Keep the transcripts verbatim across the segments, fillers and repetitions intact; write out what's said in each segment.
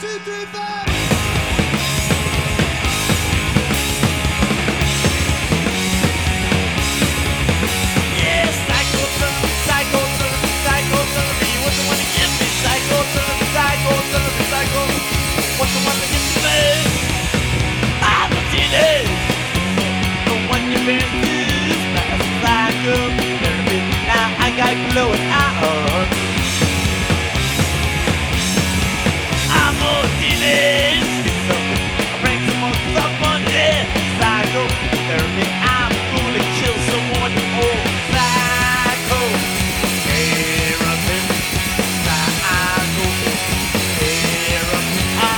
two, three, four. Blowing out. I'm on delay. I bring some more stuff on there. Psycho therapy. I'm gonna kill someone. Oh, psycho therapy. Psycho therapy.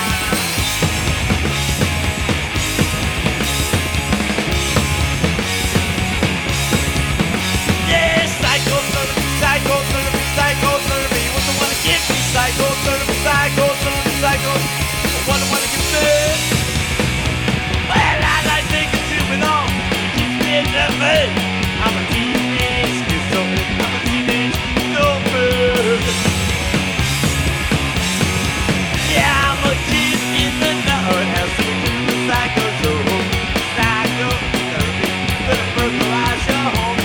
Yeah, psycho therapy. Psychotherapy, psychotherapy, what the one to give me? Psychotherapy, psychotherapy, psycho. What the one to give me? Well, I like taking too long. Keeps me in the mood. I'm a teenage schizoid. I'm a teenage schizoid. Yeah, I'm a kid in the nut. As we do the psychozone. Psychotherapy, gonna burglarize your home.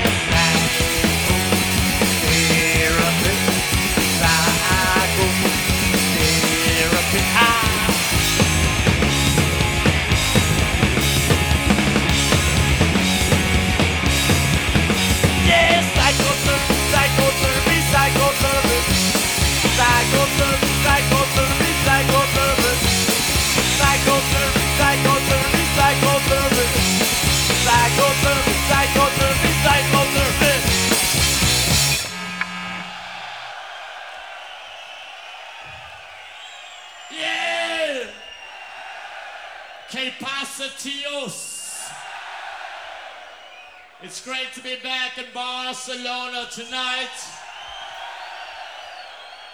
Yeah! Que pasa, tios? It's great to be back in Barcelona tonight.